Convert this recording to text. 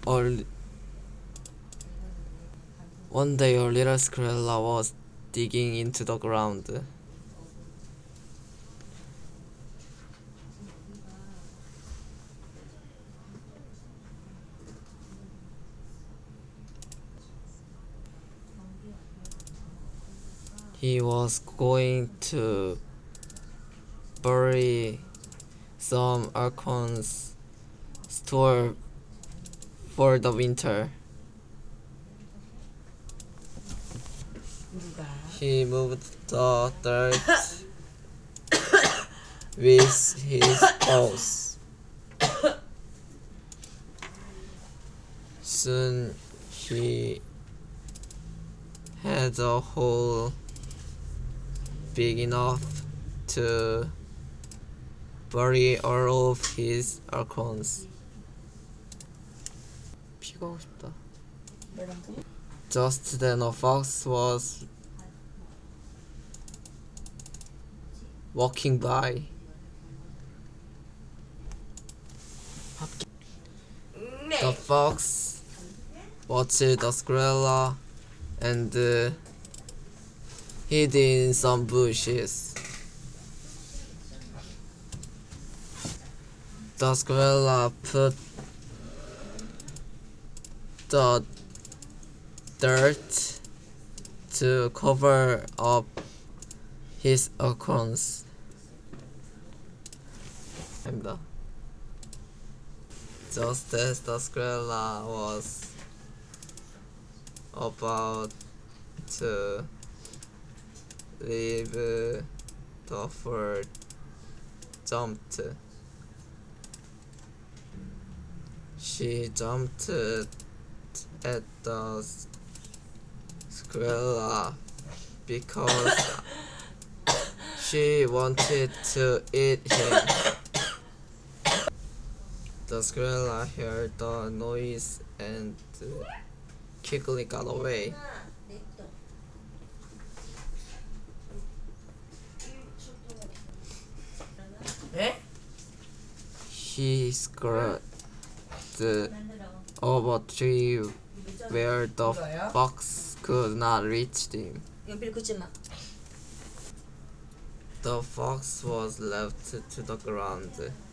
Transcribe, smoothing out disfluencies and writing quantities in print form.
a One day a little squirrel was digging into the ground. He was going to bury some acorns stored for the winter. He moved the dirt with his paws. Soon he had a hole big enough to bury all of his acorns. 비가 오고 싶다. Just then a fox was walking by. The fox watched the squirrel and hid in some bushes. The squirrel put the dirt to cover up his acorns. Just as the squirrel was about to leave, the bird jumped. She jumped at the squirrel because she wanted to eat him. The squirrel heard the noise and quickly got away. He scurried over a tree where the fox could not reach him. The fox was left to the ground.